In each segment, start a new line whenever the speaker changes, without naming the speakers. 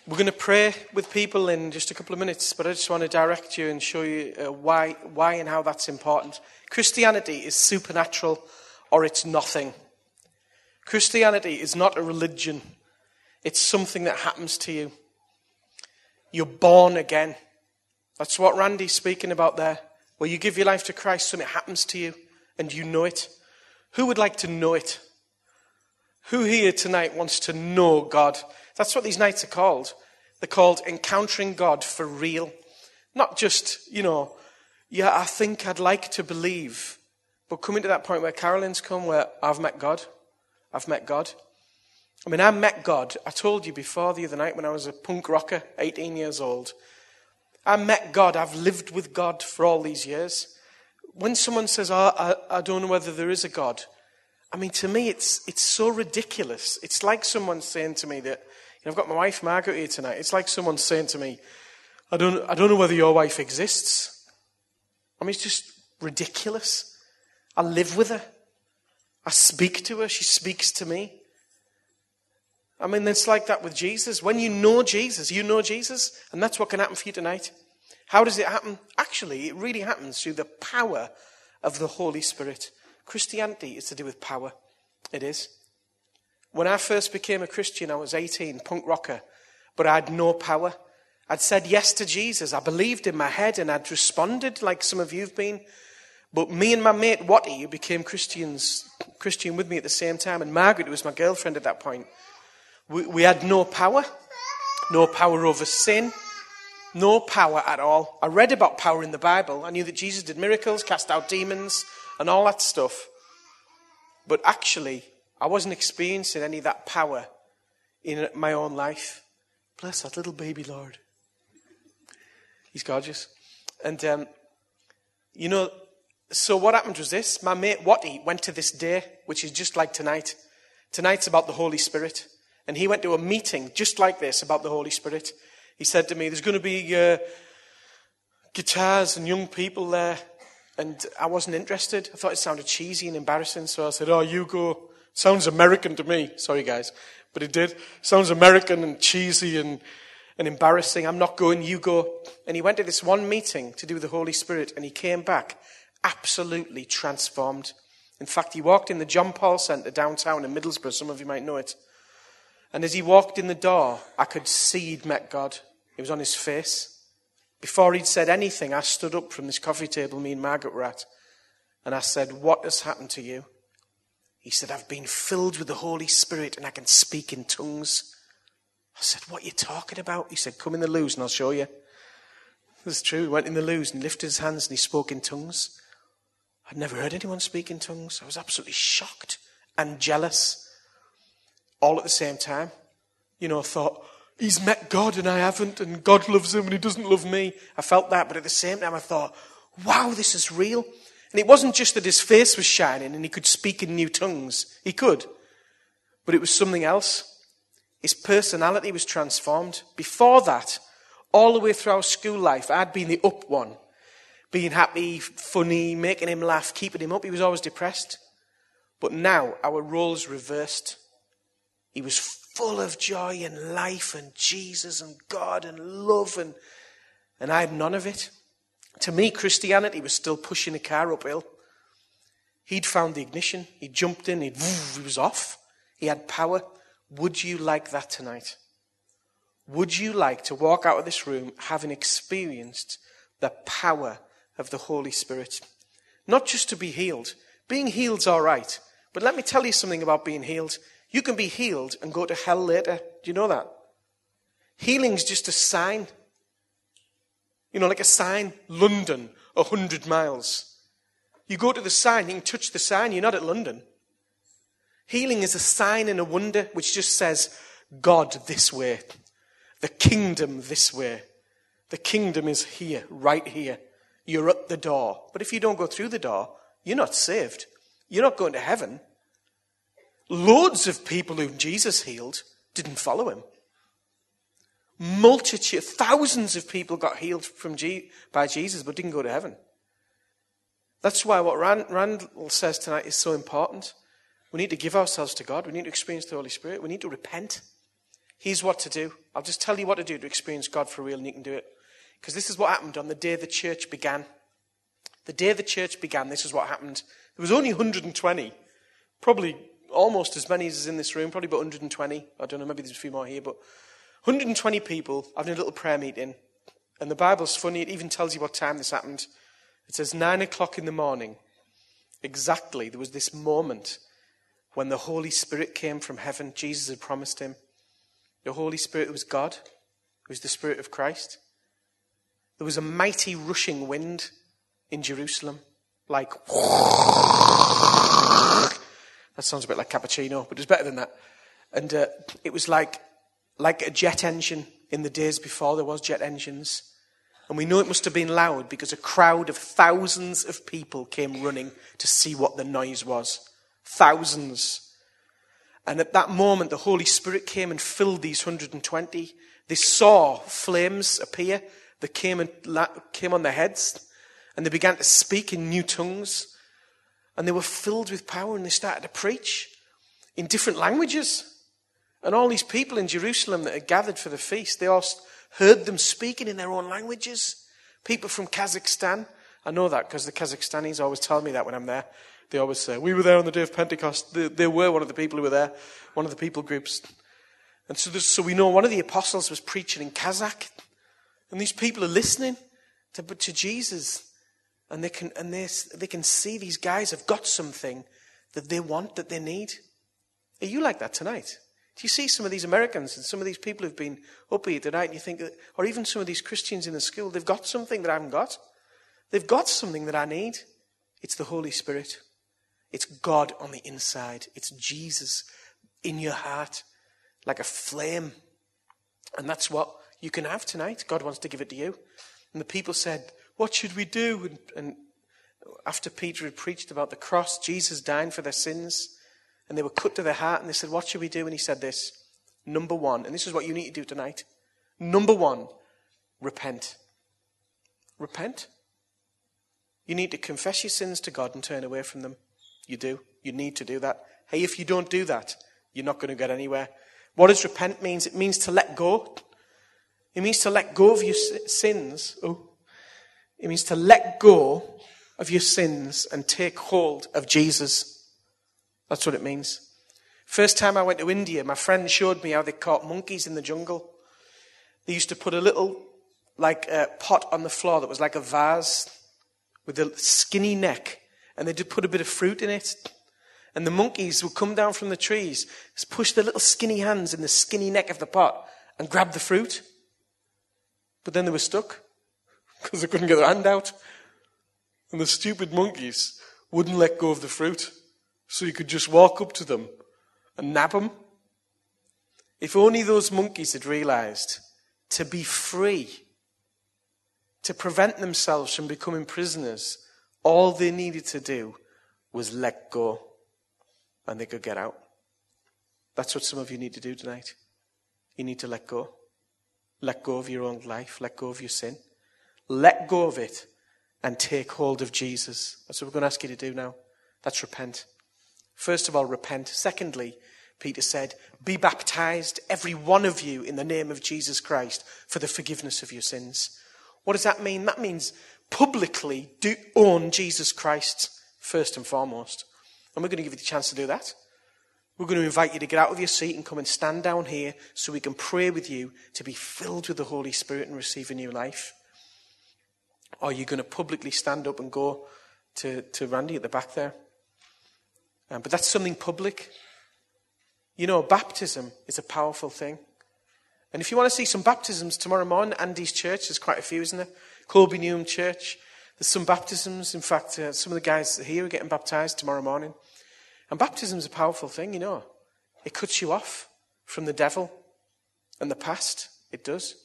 We're going to pray with people in just a couple of minutes, but I just want to direct you and show you why and how that's important. Christianity is supernatural or it's nothing. Christianity is not a religion. It's something that happens to you. You're born again. That's what Randy's speaking about there. Where you give your life to Christ, something happens to you and you know it. Who would like to know it? Who here tonight wants to know God? That's what these nights are called. They're called Encountering God for real. Not just, I think I'd like to believe. But coming to that point where Carolyn's come, where I've met God. I've met God. I met God. I told you before the other night when I was a punk rocker, 18 years old. I met God. I've lived with God for all these years. When someone says, I don't know whether there is a God. To me, it's so ridiculous. It's like someone saying to me that, I've got my wife Margaret here tonight. It's like someone saying to me, I don't know whether your wife exists. It's just ridiculous. I live with her. I speak to her. She speaks to me. It's like that with Jesus. When you know Jesus, and that's what can happen for you tonight. How does it happen? Actually, it really happens through the power of the Holy Spirit. Christianity is to do with power. It is. When I first became a Christian, I was 18, punk rocker, but I had no power. I'd said yes to Jesus. I believed in my head and I'd responded like some of you've been. But me and my mate Watty, who became Christian with me at the same time, and Margaret, who was my girlfriend at that point, we had no power over sin, no power at all. I read about power in the Bible. I knew that Jesus did miracles, cast out demons, and all that stuff. But actually, I wasn't experiencing any of that power in my own life. Bless that little baby Lord. He's gorgeous. And, so what happened was this. My mate Watty went to this day, which is just like tonight. Tonight's about the Holy Spirit. And he went to a meeting just like this about the Holy Spirit. He said to me, there's going to be guitars and young people there. And I wasn't interested. I thought it sounded cheesy and embarrassing. So I said, you go. Sounds American to me. Sorry, guys. But it did. Sounds American and cheesy and embarrassing. I'm not going, you go. And he went to this one meeting to do with the Holy Spirit. And he came back absolutely transformed. In fact, he walked in the John Paul Centre downtown in Middlesbrough. Some of you might know it. And as he walked in the door, I could see he'd met God. It was on his face. Before he'd said anything, I stood up from this coffee table me and Margaret were at. And I said, what has happened to you? He said, I've been filled with the Holy Spirit and I can speak in tongues. I said, what are you talking about? He said, come in the loos and I'll show you. It's true. He went in the loos and lifted his hands and he spoke in tongues. I'd never heard anyone speak in tongues. I was absolutely shocked and jealous. All at the same time. I thought, he's met God and I haven't, and God loves him and he doesn't love me. I felt that, but at the same time I thought, wow, this is real. And it wasn't just that his face was shining and he could speak in new tongues. He could. But it was something else. His personality was transformed. Before that, all the way through our school life, I'd been the up one. Being happy, funny, making him laugh, keeping him up. He was always depressed. But now our roles reversed. He was full of joy and life and Jesus and God and love, and I had none of it. To me, Christianity was still pushing a car uphill. He'd found the ignition. He jumped in. He was off. He had power. Would you like that tonight? Would you like to walk out of this room having experienced the power of the Holy Spirit? Not just to be healed. Being healed's all right. But let me tell you something about being healed. You can be healed and go to hell later. Do you know that? Healing's just a sign. Like a sign, London, 100 miles. You go to the sign, you can touch the sign, you're not at London. Healing is a sign and a wonder which just says, God this way. The kingdom this way. The kingdom is here, right here. You're at the door. But if you don't go through the door, you're not saved. You're not going to heaven. Loads of people whom Jesus healed didn't follow him. Thousands of people got healed by Jesus but didn't go to heaven. That's why what Randall says tonight is so important. We need to give ourselves to God. We need to experience the Holy Spirit. We need to repent. Here's what to do. I'll just tell you what to do to experience God for real, and you can do it. Because this is what happened on the day the church began. The day the church began, this is what happened. There was only 120. Probably almost as many as is in this room. Probably about 120. I don't know, maybe there's a few more here. But 120 people having a little prayer meeting. And the Bible's funny. It even tells you what time this happened. It says 9 o'clock in the morning. Exactly. There was this moment when the Holy Spirit came from heaven. Jesus had promised him. The Holy Spirit was God. It was the Spirit of Christ. There was a mighty rushing wind in Jerusalem. Like, that sounds a bit like cappuccino, but it's better than that. And it was like a jet engine in the days before there was jet engines. And we know it must have been loud because a crowd of thousands of people came running to see what the noise was. Thousands. And at that moment, the Holy Spirit came and filled these 120. They saw flames appear that came on their heads. And they began to speak in new tongues. And they were filled with power, and they started to preach in different languages. And all these people in Jerusalem that had gathered for the feast, they all heard them speaking in their own languages. People from Kazakhstan. I know that because the Kazakhstanis always tell me that when I'm there. They always say, we were there on the day of Pentecost. They were one of the people who were there, one of the people groups. And so we know one of the apostles was preaching in Kazakh. And these people are listening to Jesus. And they can see these guys have got something that they want, that they need. Are you like that tonight? Do you see some of these Americans and some of these people who've been up here tonight and you think, or even some of these Christians in the school, they've got something that I haven't got. They've got something that I need. It's the Holy Spirit. It's God on the inside. It's Jesus in your heart like a flame. And that's what you can have tonight. God wants to give it to you. And the people said, what should we do? And after Peter had preached about the cross, Jesus dying for their sins, and they were cut to their heart, and they said, what should we do? And he said this, number one, and this is what you need to do tonight. Number one, repent. Repent. You need to confess your sins to God and turn away from them. You do. You need to do that. Hey, if you don't do that, you're not going to get anywhere. What does repent means? It means to let go. It means to let go of your sins. It means to let go of your sins and take hold of Jesus. That's what it means. First time I went to India, my friend showed me how they caught monkeys in the jungle. They used to put a little pot on the floor that was like a vase with a skinny neck, and they'd put a bit of fruit in it. And the monkeys would come down from the trees, push their little skinny hands in the skinny neck of the pot and grab the fruit. But then they were stuck because they couldn't get their hand out. And the stupid monkeys wouldn't let go of the fruit. So you could just walk up to them and nab them. If only those monkeys had realized to be free, to prevent themselves from becoming prisoners, all they needed to do was let go, and they could get out. That's what some of you need to do tonight. You need to let go. Let go of your own life. Let go of your sin. Let go of it and take hold of Jesus. That's what we're going to ask you to do now. That's repent. First of all, repent. Secondly, Peter said, be baptized, every one of you, in the name of Jesus Christ for the forgiveness of your sins. What does that mean? That means publicly do own Jesus Christ first and foremost. And we're going to give you the chance to do that. We're going to invite you to get out of your seat and come and stand down here so we can pray with you to be filled with the Holy Spirit and receive a new life. Or you're going to publicly stand up and go to Randy at the back there. But that's something public. You know, baptism is a powerful thing. And if you want to see some baptisms tomorrow morning, Andy's church, there's quite a few, isn't there? Colby Newham Church, there's some baptisms. In fact, some of the guys here are getting baptized tomorrow morning. And baptism is a powerful thing, you know. It cuts you off from the devil and the past. It does.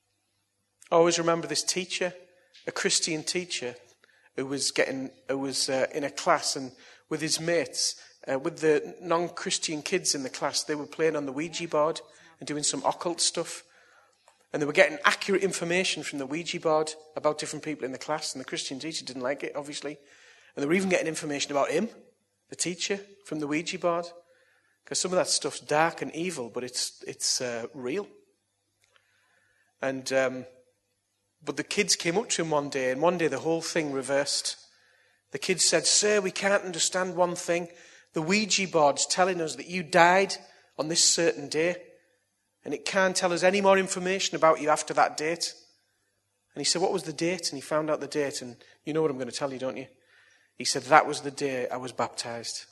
I always remember this teacher, a Christian teacher, who was in a class and with his mates, with the non-Christian kids in the class, they were playing on the Ouija board and doing some occult stuff. And they were getting accurate information from the Ouija board about different people in the class. And the Christian teacher didn't like it, obviously. And they were even getting information about him, the teacher, from the Ouija board. Because some of that stuff's dark and evil, but it's real. And but the kids came up to him one day, and one day the whole thing reversed. The kids said, "Sir, we can't understand one thing. The Ouija board's telling us that you died on this certain day, and it can't tell us any more information about you after that date." And he said, "What was the date?" And he found out the date, and you know what I'm going to tell you, don't you? He said, "That was the day I was baptized."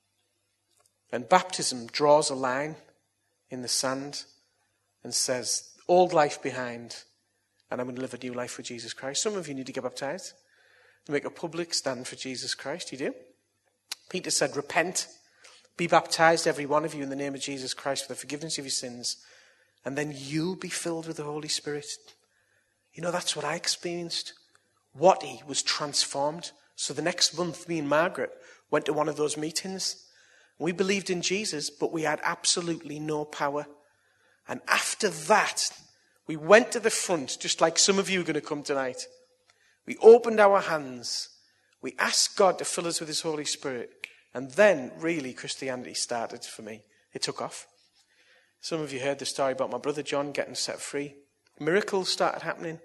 And baptism draws a line in the sand and says, old life behind, and I'm going to live a new life for Jesus Christ. Some of you need to get baptized and make a public stand for Jesus Christ. You do? Peter said, "Repent, be baptized, every one of you, in the name of Jesus Christ for the forgiveness of your sins, and then you'll be filled with the Holy Spirit." You know, that's what I experienced. Watty was transformed. So the next month, me and Margaret went to one of those meetings. We believed in Jesus, but we had absolutely no power. And after that, we went to the front, just like some of you are going to come tonight. We opened our hands. We asked God to fill us with his Holy Spirit. And then, really, Christianity started for me. It took off. Some of you heard the story about my brother John getting set free. Miracles started happening.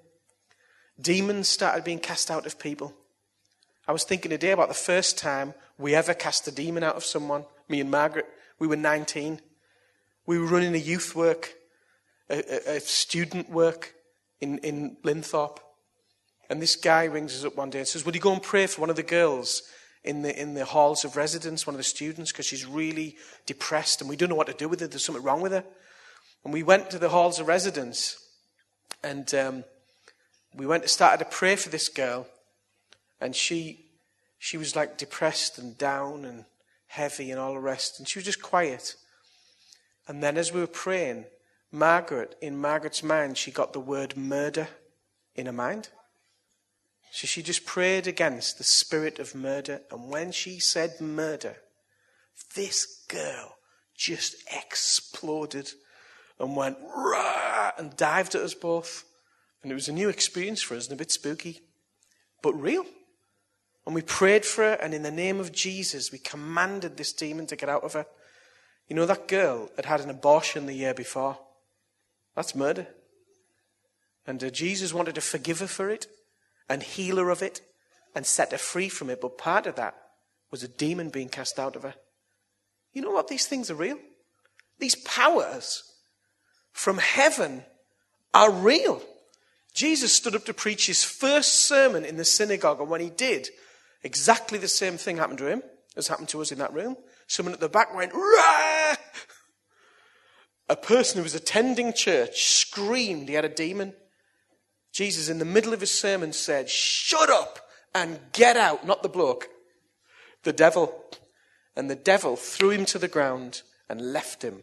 Demons started being cast out of people. I was thinking today about the first time we ever cast a demon out of someone. Me and Margaret, we were 19. We were running a youth work, a student work in Linthorpe. And this guy rings us up one day and says, "Would you go and pray for one of the girls in the halls of residence, one of the students, because she's really depressed and we don't know what to do with her. There's something wrong with her." And we went to the halls of residence, and we went and started to pray for this girl. And she was like depressed and down and heavy and all the rest. And she was just quiet. And then as we were praying, in Margaret's mind, she got the word murder in her mind. So she just prayed against the spirit of murder. And when she said murder, this girl just exploded and went rah and dived at us both. And it was a new experience for us and a bit spooky, but real. And we prayed for her, and in the name of Jesus, we commanded this demon to get out of her. You know, that girl had an abortion the year before. That's murder. And Jesus wanted to forgive her for it and heal her of it and set her free from it. But part of that was a demon being cast out of her. You know what? These things are real. These powers from heaven are real. Jesus stood up to preach his first sermon in the synagogue, and when he did, exactly the same thing happened to him as happened to us in that room. Someone at the back went, "Rah!" A person who was attending church screamed he had a demon. Jesus, in the middle of his sermon, said, "Shut up and get out." Not the bloke, the devil. And the devil threw him to the ground and left him.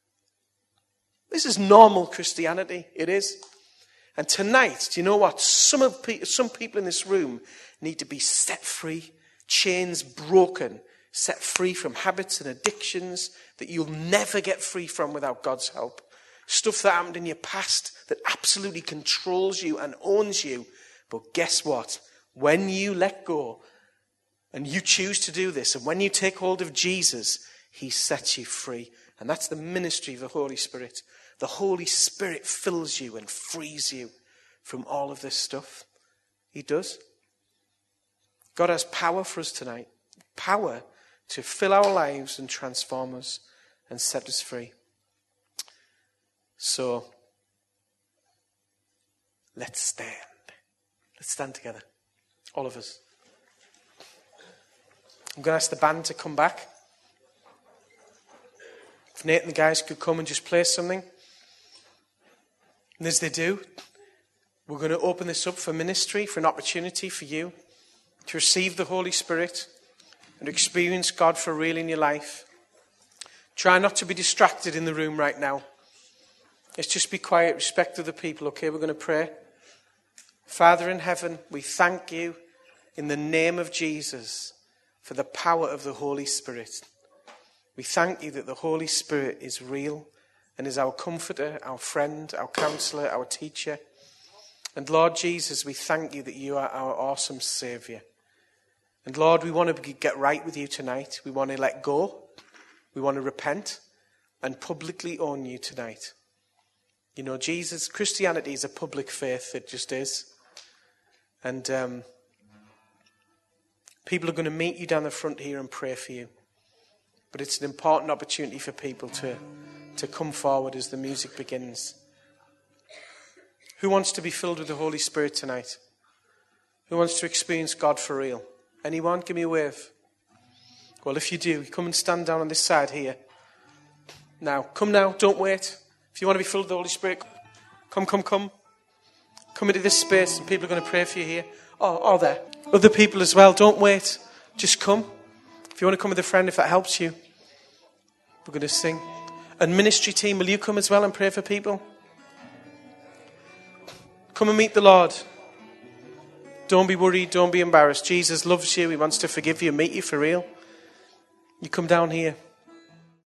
This is normal Christianity. It is. And tonight, do you know what? Some people in this room need to be set free, chains broken, set free from habits and addictions that you'll never get free from without God's help. Stuff that happened in your past that absolutely controls you and owns you. But guess what? When you let go and you choose to do this, and when you take hold of Jesus, he sets you free. And that's the ministry of the Holy Spirit. The Holy Spirit fills you and frees you from all of this stuff. He does. God has power for us tonight. Power to fill our lives and transform us and set us free. So, let's stand. Let's stand together. All of us. I'm going to ask the band to come back. If Nate and the guys could come and just play something. And as they do, we're going to open this up for ministry, for an opportunity for you to receive the Holy Spirit and experience God for real in your life. Try not to be distracted in the room right now. Let's just be quiet, respect other people, okay? We're going to pray. Father in heaven, we thank you in the name of Jesus for the power of the Holy Spirit. We thank you that the Holy Spirit is real and is our comforter, our friend, our counselor, our teacher. And Lord Jesus, we thank you that you are our awesome Savior. And Lord, we want to get right with you tonight. We want to let go. We want to repent and publicly own you tonight. You know, Christianity is a public faith. It just is. And people are going to meet you down the front here and pray for you. But it's an important opportunity for people to come forward as the music begins. Who wants to be filled with the Holy Spirit tonight? Who wants to experience God for real? Anyone? Give me a wave. Well, if you do, come and stand down on this side here. Now, come now. Don't wait. If you want to be filled with the Holy Spirit, come. Come into this space and people are going to pray for you here. Oh, there. Other people as well. Don't wait. Just come. If you want to come with a friend, if that helps you. We're going to sing. And ministry team, will you come as well and pray for people? Come and meet the Lord. Don't be worried. Don't be embarrassed. Jesus loves you. He wants to forgive you and meet you for real. You come down here.